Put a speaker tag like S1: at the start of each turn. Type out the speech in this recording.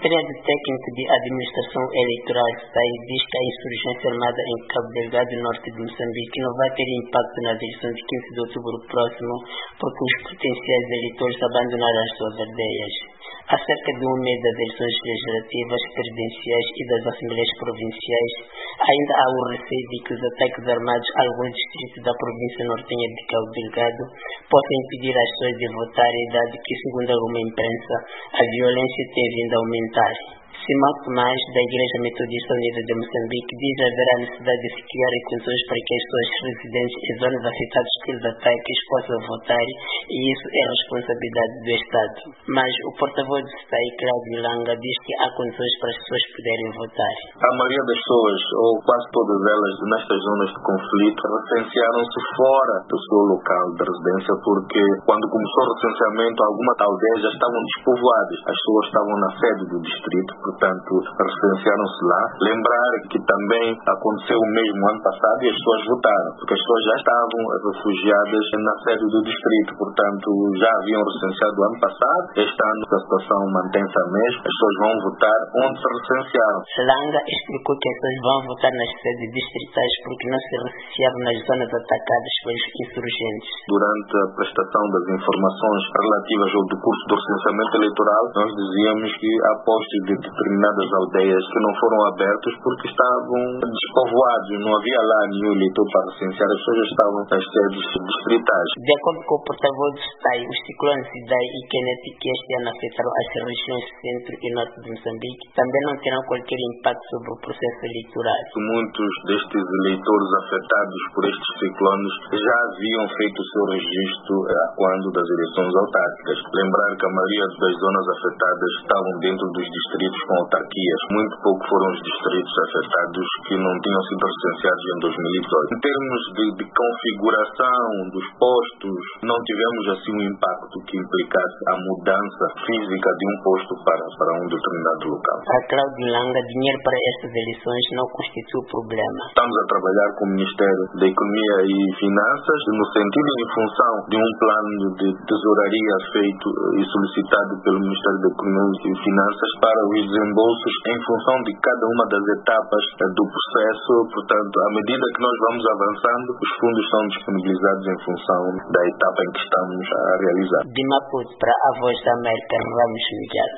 S1: Secretaria Técnica de Administração Eleitoral SAI diz que a insurgência armada em Cabo Delgado, norte de Moçambique, não vai ter impacto nas eleições de 15 de outubro próximo, porque os potenciais eleitores abandonaram as suas aldeias. Há cerca de um mês das eleições legislativas, presidenciais e das assembleias provinciais, ainda há o receio de que os ataques armados a alguns distritos da província nortenha de Cabo Delgado possam impedir as pessoas de votarem, dado que, segundo alguma imprensa, a violência tem vindo a aumentar. Simão Tomás, da Igreja Metodista Unida de Moçambique, diz haver a necessidade de se criar condições para que as pessoas residentes em zonas afetadas pelos ataques possam votar, e isso é responsabilidade do Estado. Mas o porta-voz do SAI, Cláudio Langa, diz que há condições para as pessoas poderem votar.
S2: A maioria das pessoas, ou quase todas elas, nestas zonas de conflito, recensearam-se fora do seu local de residência, porque quando começou o recenseamento, algumas aldeias já estavam despovoadas. As pessoas estavam na sede do distrito, portanto, recensearam-se lá. Lembrar que também aconteceu o mesmo ano passado e as pessoas votaram, porque as pessoas já estavam refugiadas na sede do distrito, portanto, já haviam recenseado o ano passado. Este ano a situação mantém-se a mesma, as pessoas vão votar onde se recensearam.
S1: Langa explicou que as pessoas vão votar nas sedes distritais porque não se recensearam nas zonas atacadas pelos insurgentes.
S2: Durante a prestação das informações relativas ao decurso do recenseamento eleitoral, nós dizíamos que há postos de determinadas aldeias que não foram abertos porque estavam despovoados, não havia lá nenhum eleitor para recensear, as pessoas estavam nas sedes distritais.
S1: De acordo com o porta-voz do SAI, os ciclones Idai e Kenneth, que este ano afetaram as regiões centro e norte de Moçambique, também não terão qualquer impacto sobre o processo eleitoral.
S2: Muitos destes eleitores afetados por estes ciclones já haviam feito o seu registro quando das eleições autárquicas. Lembrar que a maioria das zonas afetadas estavam dentro dos distritos com autarquias. Muito pouco foram os distritos afetados que não tinham sido recenseados em 2018. Em termos de configuração dos postos, não tivemos assim um impacto que implicasse a mudança física de um posto para um determinado local.
S1: Para Cláudio Langa, dinheiro para estas eleições não constitui problema.
S2: Estamos a trabalhar com o Ministério da Economia e Finanças no sentido e em função de um plano de tesouraria feito e solicitado pelo Ministério da Economia e Finanças para os desembolsos em função de cada uma das etapas do processo. Portanto, à medida que nós vamos avançando, os fundos são disponibilizados em função da etapa em que estamos a realizar.
S1: De Maputo para a Voz da América, Ramos Miguel.